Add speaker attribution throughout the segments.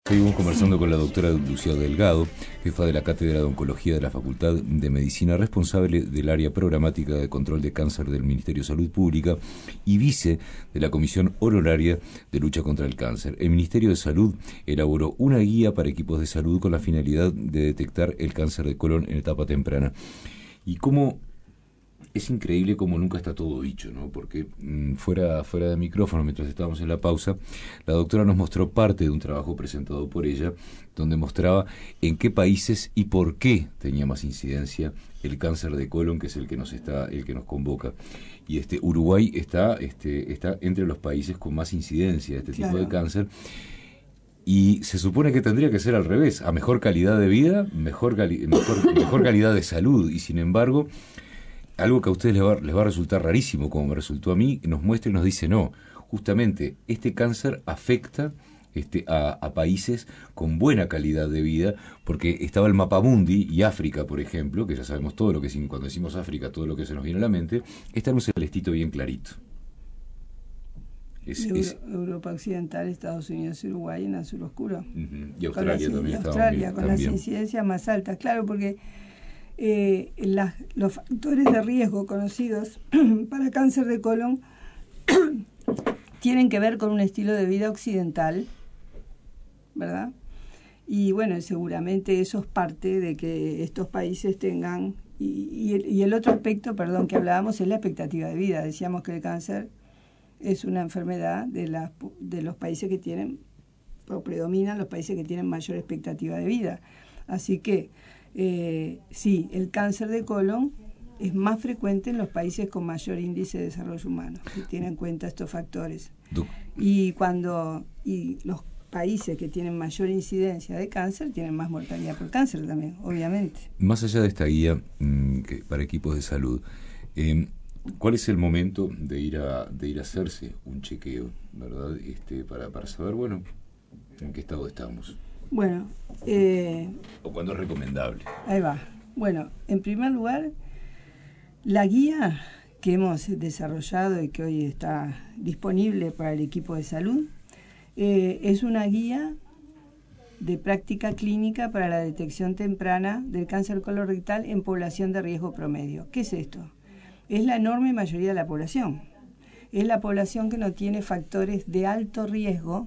Speaker 1: Seguimos conversando con la doctora Lucía Delgado, jefa de la Cátedra de Oncología de la Facultad de Medicina, responsable del área programática de control de cáncer del Ministerio de Salud Pública y vice de la Comisión Honoraria de Lucha contra el Cáncer. El Ministerio de Salud elaboró una guía para equipos de salud con la finalidad de detectar el cáncer de colon en etapa temprana. Y cómo es increíble cómo nunca está todo dicho, ¿no? Porque fuera de micrófono, mientras estábamos en la pausa, la doctora nos mostró parte de un trabajo presentado por ella, donde mostraba en qué países y por qué tenía más incidencia el cáncer de colon, que es el que nos convoca. Y Uruguay está entre los países con más incidencia de este tipo de cáncer. Y se supone que tendría que ser al revés, a mejor calidad de vida, mejor calidad de salud. Y sin embargo, algo que a ustedes les va a resultar rarísimo, como me resultó a mí, nos muestra y nos dice, no, justamente este cáncer afecta a países con buena calidad de vida, porque estaba el mapamundi y África, por ejemplo, que ya sabemos todo lo que, cuando decimos África, todo lo que se nos viene a la mente, está en un celestito bien clarito.
Speaker 2: Europa Occidental, Estados Unidos, Uruguay en azul oscuro.
Speaker 1: Y Australia también.
Speaker 2: Australia, con las incidencias más altas, claro, porque los factores de riesgo conocidos para cáncer de colon tienen que ver con un estilo de vida occidental, ¿verdad? Y bueno, seguramente eso es parte de que estos países tengan... Y el otro aspecto, que hablábamos es la expectativa de vida. Decíamos que el cáncer es una enfermedad de los países que tienen, o predominan los países que tienen mayor expectativa de vida. Así que sí, el cáncer de colon es más frecuente en los países con mayor índice de desarrollo humano, que tienen en cuenta estos factores. Y los países que tienen mayor incidencia de cáncer tienen más mortalidad por cáncer también, obviamente.
Speaker 1: Más allá de esta guía para equipos de salud, ¿cuál es el momento de ir a hacerse un chequeo, verdad? Para saber, bueno, en qué estado estamos.
Speaker 2: Bueno,
Speaker 1: o cuándo es recomendable.
Speaker 2: Ahí va. Bueno, en primer lugar, la guía que hemos desarrollado y que hoy está disponible para el equipo de salud es una guía de práctica clínica para la detección temprana del cáncer colorectal en población de riesgo promedio. ¿Qué es esto? Es la enorme mayoría de la población. Es la población que no tiene factores de alto riesgo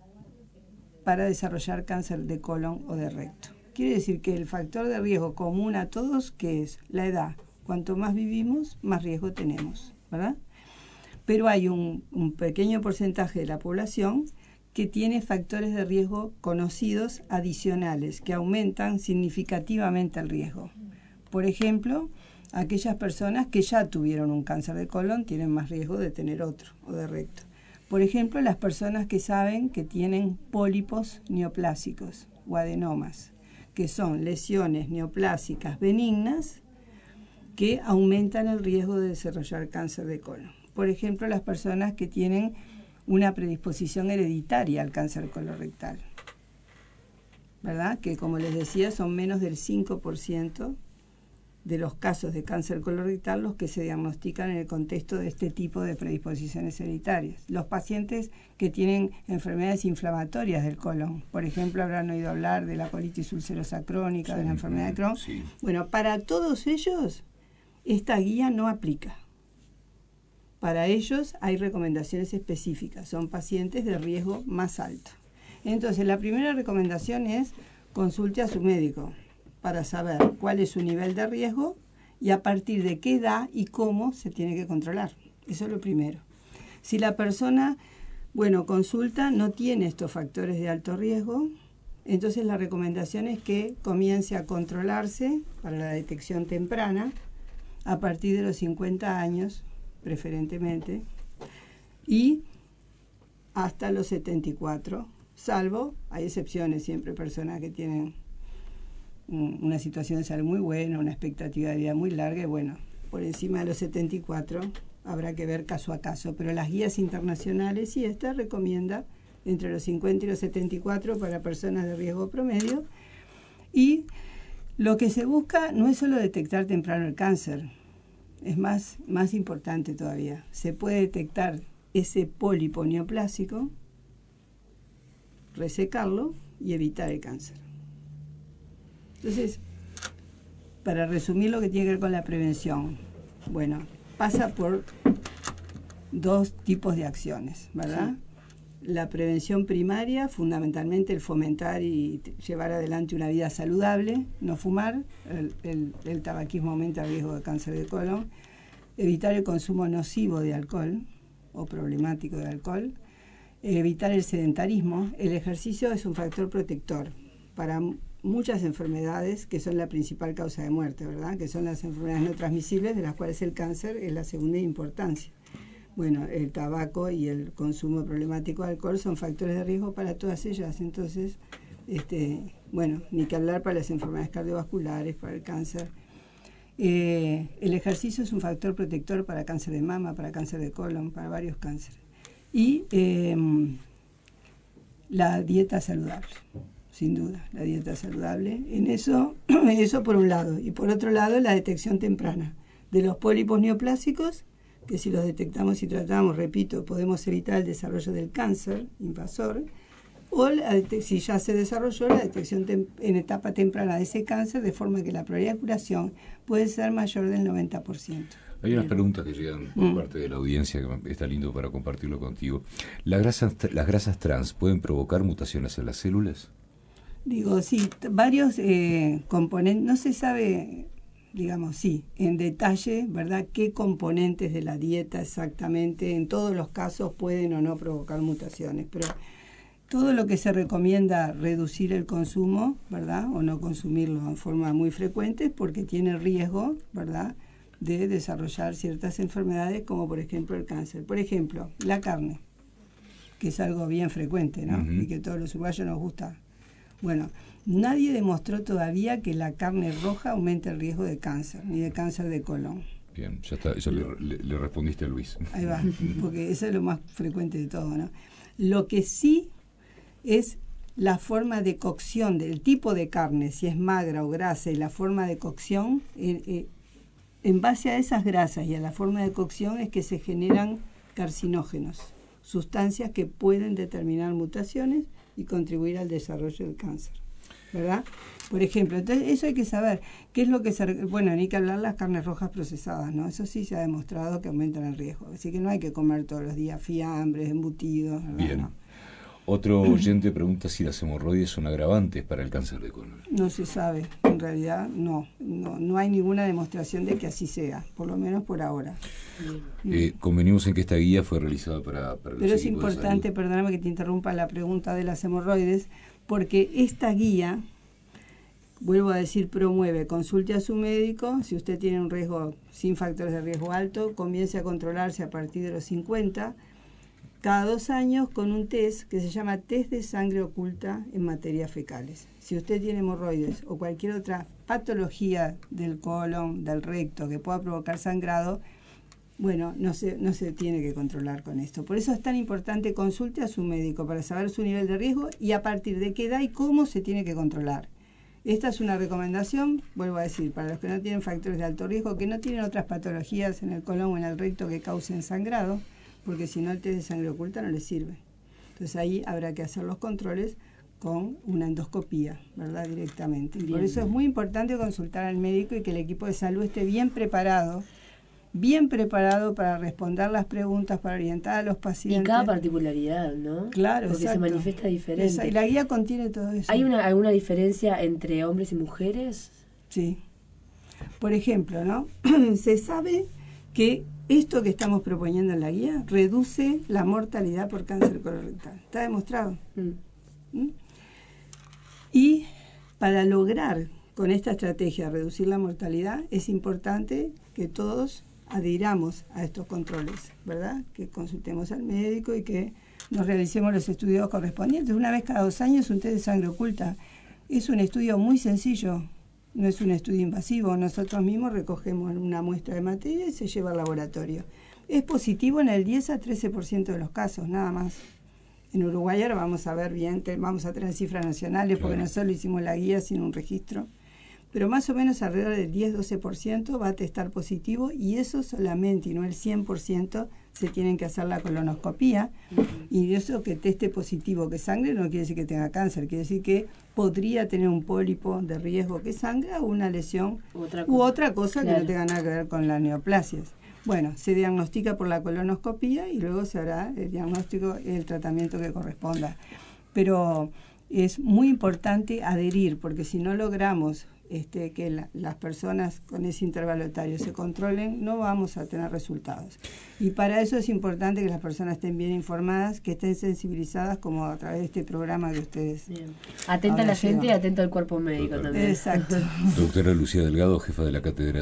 Speaker 2: para desarrollar cáncer de colon o de recto. Quiere decir que el factor de riesgo común a todos, que es la edad. Cuanto más vivimos, más riesgo tenemos, ¿verdad? Pero hay un pequeño porcentaje de la población que tiene factores de riesgo conocidos adicionales, que aumentan significativamente el riesgo. Por ejemplo, aquellas personas que ya tuvieron un cáncer de colon tienen más riesgo de tener otro o de recto. Por ejemplo, las personas que saben que tienen pólipos neoplásicos o adenomas, que son lesiones neoplásicas benignas que aumentan el riesgo de desarrollar cáncer de colon. Por ejemplo, las personas que tienen una predisposición hereditaria al cáncer colorectal, ¿verdad? Que, como les decía, son menos del 5% de los casos de cáncer colorectal los que se diagnostican en el contexto de este tipo de predisposiciones hereditarias. Los pacientes que tienen enfermedades inflamatorias del colon, por ejemplo, habrán oído hablar de la colitis ulcerosa crónica, de la enfermedad de Crohn.
Speaker 1: Sí.
Speaker 2: Bueno, para todos ellos, esta guía no aplica. Para ellos hay recomendaciones específicas, son pacientes de riesgo más alto. Entonces, la primera recomendación es consulte a su médico para saber cuál es su nivel de riesgo y a partir de qué edad y cómo se tiene que controlar. Eso es lo primero. Si la persona, consulta, no tiene estos factores de alto riesgo, entonces la recomendación es que comience a controlarse para la detección temprana a partir de los 50 años, preferentemente, y hasta los 74, salvo, hay excepciones siempre, personas que tienen una situación de salud muy buena, una expectativa de vida muy larga, y por encima de los 74 habrá que ver caso a caso, pero las guías internacionales y esta recomienda entre los 50 y los 74 para personas de riesgo promedio, y lo que se busca no es solo detectar temprano el cáncer, es más importante todavía, se puede detectar ese pólipo neoplásico, resecarlo, y evitar el cáncer. Entonces, para resumir lo que tiene que ver con la prevención, bueno, pasa por dos tipos de acciones, ¿verdad? Sí. La prevención primaria, fundamentalmente el fomentar y llevar adelante una vida saludable, no fumar, el tabaquismo aumenta el riesgo de cáncer de colon, evitar el consumo nocivo de alcohol o problemático de alcohol, evitar el sedentarismo. El ejercicio es un factor protector para muchas enfermedades que son la principal causa de muerte, ¿verdad? Que son las enfermedades no transmisibles, de las cuales el cáncer es la segunda importancia. Bueno, el tabaco y el consumo problemático de alcohol son factores de riesgo para todas ellas. Entonces, bueno, ni que hablar para las enfermedades cardiovasculares, para el cáncer. El ejercicio es un factor protector para cáncer de mama, para cáncer de colon, para varios cánceres. Y la dieta saludable. Sin duda, la dieta saludable. En eso por un lado. Y por otro lado, la detección temprana de los pólipos neoplásicos, que si los detectamos y tratamos, repito, podemos evitar el desarrollo del cáncer invasor, o si ya se desarrolló, la detección en etapa temprana de ese cáncer, de forma que la probabilidad de curación puede ser mayor del 90%.
Speaker 1: Hay unas preguntas que llegan por parte de la audiencia que está lindo para compartirlo contigo. ¿Las grasas trans pueden provocar mutaciones en las células?
Speaker 2: Digo, sí, varios componentes, no se sabe, digamos, sí, en detalle, ¿verdad?, qué componentes de la dieta exactamente, en todos los casos pueden o no provocar mutaciones, pero todo lo que se recomienda reducir el consumo, ¿verdad?, o no consumirlo en forma muy frecuente, es porque tiene riesgo, ¿verdad?, de desarrollar ciertas enfermedades, como por ejemplo el cáncer. Por ejemplo, la carne, que es algo bien frecuente, ¿no? Y que a todos los uruguayos nos gusta. Bueno, nadie demostró todavía que la carne roja aumenta el riesgo de cáncer, ni de cáncer de colon.
Speaker 1: Bien, ya está, eso le respondiste a Luis.
Speaker 2: Ahí va, porque eso es lo más frecuente de todo, ¿no? Lo que sí es la forma de cocción del tipo de carne, si es magra o grasa, y la forma de cocción, en base a esas grasas y a la forma de cocción es que se generan carcinógenos, sustancias que pueden determinar mutaciones y contribuir al desarrollo del cáncer, ¿verdad? Por ejemplo, entonces eso hay que saber, qué es lo que bueno, ni que hablar las carnes rojas procesadas, ¿no? Eso sí se ha demostrado que aumentan el riesgo, así que no hay que comer todos los días fiambres, embutidos, ¿verdad?
Speaker 1: Bien.
Speaker 2: No.
Speaker 1: Otro oyente pregunta si las hemorroides son agravantes para el cáncer de colon.
Speaker 2: No se sabe, en realidad no hay ninguna demostración de que así sea, por lo menos por ahora.
Speaker 1: Convenimos en que esta guía fue realizada para los
Speaker 2: Pero es importante, perdóname que te interrumpa la pregunta de las hemorroides, porque esta guía, vuelvo a decir, promueve, consulte a su médico, si usted tiene un riesgo sin factores de riesgo alto, comience a controlarse a partir de los 50, cada 2 años con un test que se llama test de sangre oculta en materias fecales. Si usted tiene hemorroides o cualquier otra patología del colon, del recto, que pueda provocar sangrado, bueno, no se tiene que controlar con esto. Por eso es tan importante, consulte a su médico para saber su nivel de riesgo y a partir de qué edad y cómo se tiene que controlar. Esta es una recomendación, vuelvo a decir, para los que no tienen factores de alto riesgo, que no tienen otras patologías en el colon o en el recto que causen sangrado, porque si no el test de sangre oculta no les sirve. Entonces ahí habrá que hacer los controles con una endoscopía, ¿verdad?, directamente. Bien. Por eso es muy importante consultar al médico y que el equipo de salud esté bien preparado para responder las preguntas, para orientar a los pacientes.
Speaker 3: Y cada particularidad, ¿no?
Speaker 2: Claro,
Speaker 3: porque
Speaker 2: exacto.
Speaker 3: se manifiesta diferente.
Speaker 2: Y la guía contiene todo eso.
Speaker 3: ¿Hay alguna diferencia entre hombres y mujeres?
Speaker 2: Sí. Por ejemplo, ¿no? Se sabe que esto que estamos proponiendo en la guía reduce la mortalidad por cáncer colorectal. Está demostrado. Y para lograr con esta estrategia reducir la mortalidad, es importante que todos adhiramos a estos controles, ¿verdad? Que consultemos al médico y que nos realicemos los estudios correspondientes. Una vez cada 2 años, un test de sangre oculta. Es un estudio muy sencillo. No es un estudio invasivo, nosotros mismos recogemos una muestra de materia y se lleva al laboratorio. Es positivo en el 10 a 13% de los casos, nada más. En Uruguay ahora vamos a ver bien, vamos a tener cifras nacionales, porque no solo hicimos la guía, sino un registro. pero más o menos alrededor del 10-12% va a testar positivo, y eso solamente, y no el 100%, se tienen que hacer la colonoscopía. Y eso que teste positivo que sangre no quiere decir que tenga cáncer, quiere decir que podría tener un pólipo de riesgo que sangra, o una lesión u otra cosa que no tenga nada que ver con las neoplasias. Bueno, se diagnostica por la colonoscopía y luego se hará el diagnóstico, el tratamiento que corresponda. Pero es muy importante adherir, porque si no logramos que las personas con ese intervalo etario se controlen, no vamos a tener resultados. Y para eso es importante que las personas estén bien informadas, que estén sensibilizadas, como a través de este programa que ustedes...
Speaker 3: Bien. Atenta a la gente y atento al cuerpo médico también.
Speaker 2: Exacto.
Speaker 1: Doctora Lucía Delgado, jefa de la cátedra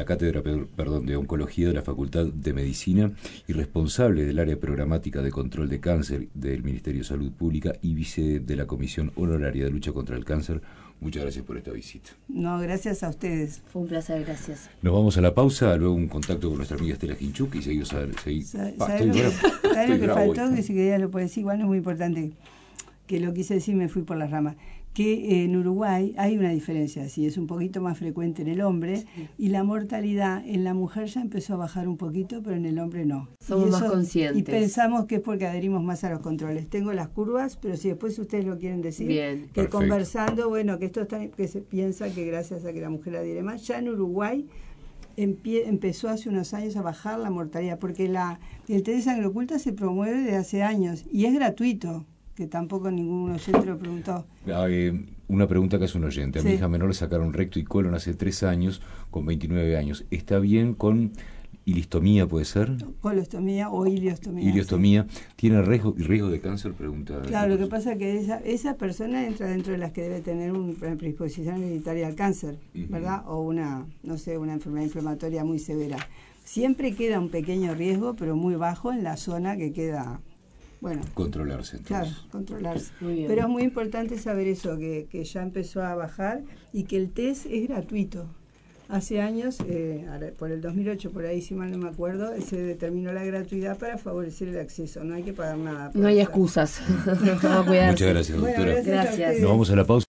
Speaker 1: de Oncología de la Facultad de Medicina y responsable del área programática de control de cáncer del Ministerio de Salud Pública y vice de la Comisión Honoraria de Lucha contra el Cáncer. Muchas gracias por esta visita.
Speaker 2: No, gracias a ustedes.
Speaker 3: Fue un placer, gracias.
Speaker 1: Nos vamos a la pausa, luego un contacto con nuestra amiga Estela Ginchuk y seguimos a seguir.
Speaker 2: ¿Sabes lo que faltó? Que si quería lo puedo decir, igual no es muy importante, que lo quise decir, me fui por las ramas. Que en Uruguay hay una diferencia, sí, es un poquito más frecuente en el hombre, sí, y la mortalidad en la mujer ya empezó a bajar un poquito, pero en el hombre no.
Speaker 3: Somos más conscientes.
Speaker 2: Y pensamos que es porque adherimos más a los controles. Tengo las curvas, pero si después ustedes lo quieren decir,
Speaker 3: bien,
Speaker 2: que perfecto, conversando, bueno, que esto está, que se piensa que gracias a que la mujer adhiere más, ya en Uruguay empezó hace unos años a bajar la mortalidad, porque el test de sangre oculta se promueve desde hace años y es gratuito, que tampoco ningún oyente lo preguntó.
Speaker 1: Una pregunta que hace un oyente. A mi
Speaker 2: Sí.
Speaker 1: hija menor le sacaron recto y colon hace 3 años, con 29 años. ¿Está bien con ilistomía, puede ser?
Speaker 2: Colostomía o iliostomía.
Speaker 1: Iliostomía. Sí. ¿Tiene riesgo de cáncer? Pregunta.
Speaker 2: Claro, lo que pasa es que esa persona entra dentro de las que debe tener una predisposición hereditaria al cáncer, ¿verdad? O una enfermedad inflamatoria muy severa. Siempre queda un pequeño riesgo, pero muy bajo en la zona que queda... Bueno,
Speaker 1: controlarse, entonces.
Speaker 2: Claro, controlarse.
Speaker 3: Muy bien.
Speaker 2: Pero es muy importante saber eso, que ya empezó a bajar y que el test es gratuito. Hace años, por el 2008, por ahí si mal no me acuerdo, se determinó la gratuidad para favorecer el acceso. No hay que pagar nada.
Speaker 3: No hay excusas. Vamos a cuidarse.
Speaker 1: Muchas gracias, doctora.
Speaker 2: Bueno, gracias.
Speaker 3: Gracias.
Speaker 1: Nos vamos a la pausa.